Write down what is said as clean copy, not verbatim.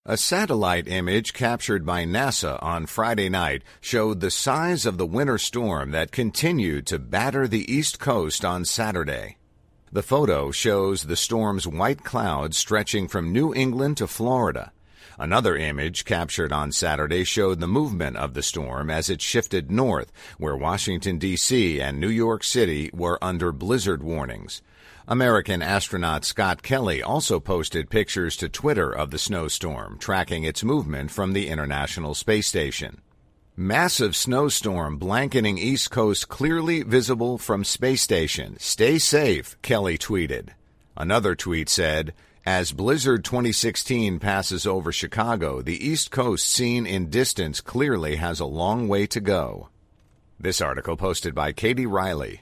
A satellite image captured by NASA on Friday night showed the size of the winter storm that continued to batter the East Coast on Saturday. The photo shows the storm's white clouds stretching from New England to Florida. Another image captured on Saturday showed the movement of the storm as it shifted north, where Washington, D.C. and New York City were under blizzard warnings. American astronaut Scott Kelly also posted pictures to Twitter of the snowstorm, tracking its movement from the International Space Station. Massive snowstorm blanketing East Coast clearly visible from Space Station. Stay safe, Kelly tweeted. Another tweet said, as Blizzard 2016 passes over Chicago, the East Coast seen in distance clearly has a long way to go. This article posted by Katie Riley.